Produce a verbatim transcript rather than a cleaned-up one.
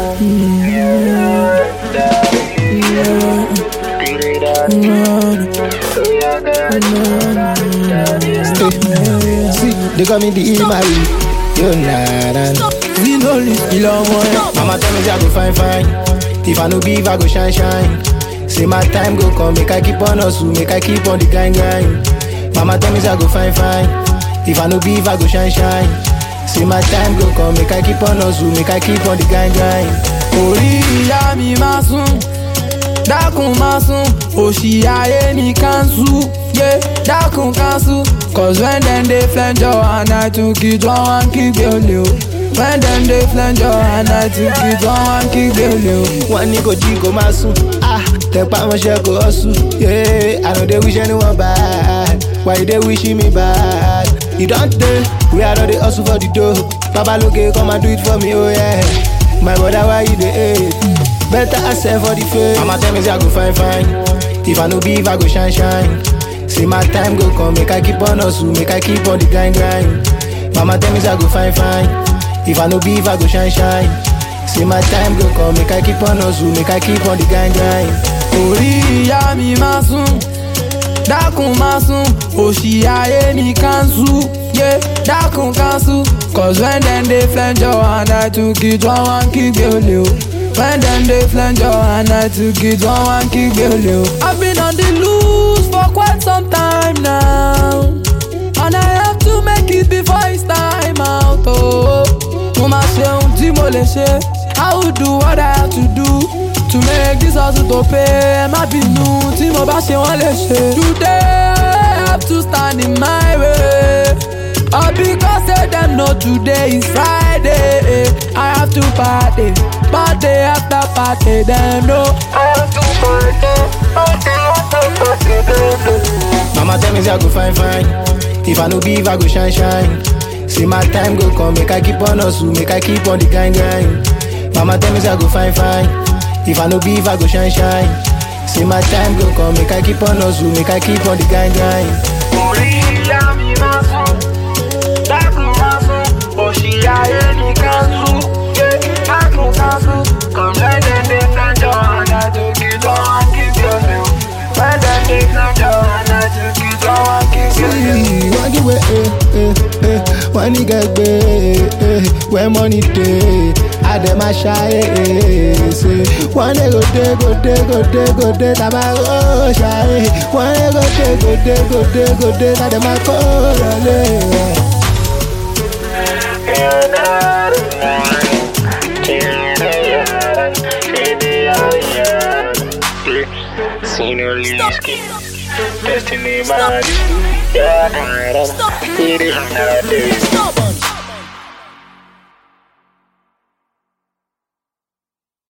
See, they call me the Imari. You're not. We know this below one. Mama tell me I go fine fine. If I no beef, I go shine shine. Say my time go come, make I keep on hustle, make I keep on the grind grind. Mama tell me I go fine fine. If I no beef, I go shine shine. Say my time go come, make I keep on hustle, make I keep on the grind grind. Orí ìyá mi máa sùn, dákun máa sùn, òṣì ayé mi cancel, yeah, dákun cancel. Cause when them dey flenjo and I took it one one kick the oleo. When them dey flenjo and I took it one one kick the oleo. Wọ́n ní kò jí kò máa sùn, ah, tẹpá mọ́ṣẹ́ kò hustle, yeah. I no dey wish anyone bad, why you dey wish me bad? You don't dey, we are not dey hustle for the dough. Baba Loke come and do it for me, oh yeah. My brother, why you dey hate? Better accept for the fame. Mama tell me say I go fine fine. If I no beef, I go shine shine. See my time go come, make I keep on hustle, make I keep on the grind grind. Mama tell me say I go fine fine. If I no beef, I go shine shine. See my time go come, make I keep on hustle, make I keep on the grind grind. Orí ìyá mi máa sùn, dákun máa sùn, òṣì ayé mi cancel, yeah, dákun cancel. Cause when them dey flenjo and I took it one one kick the oleo. When them dey flenjo and I took it one one kick the oleo. I've been on the loose for quite some time now, and I have to make it before it's time out. Oh, mo máa ṣe ohun tí mo lè ṣe. I will do what I have to do to make this hustle to pay. Ẹ má bínú tí mo bá ṣe wọ́n lè ṣe. Today I have to stand in my way. All because say them know today is Friday. I have to party, party after party. Them know I have to party, party after party. Them know. Mama tell me say I go fine fine. If I no beef, I go shine shine. See my time go come, make I keep on hustle, make I keep on the grind grind. Mama tell me say I go fine fine. If I no beef, I go shine shine. See my time go come, make I keep on hustle, make I keep on the grind grind. Orí ìyá mi máa sùn, dákun máa sùn, òṣì ayé mi cancel, yeah, dákun cancel. Cause when them dey flenjo and I took it one one kick the oleo. When them dey flenjo and I took it one one kick the oleo. Wọ́n give way, eh, eh, eh. Wọ́n ní gẹ́gbẹ́, eh, where money dey, àdèmá ṣayé, eh, ṣe. Wọ́n ní gòdè, gòdè, gòdè, gòdè, tàbá ó ṣayé. Wọ́n ní gòdè, gòdè, gòdè, gòdè, tàdèmá kó lọlé. Destiny, man. Yeah, I don't know. Stop.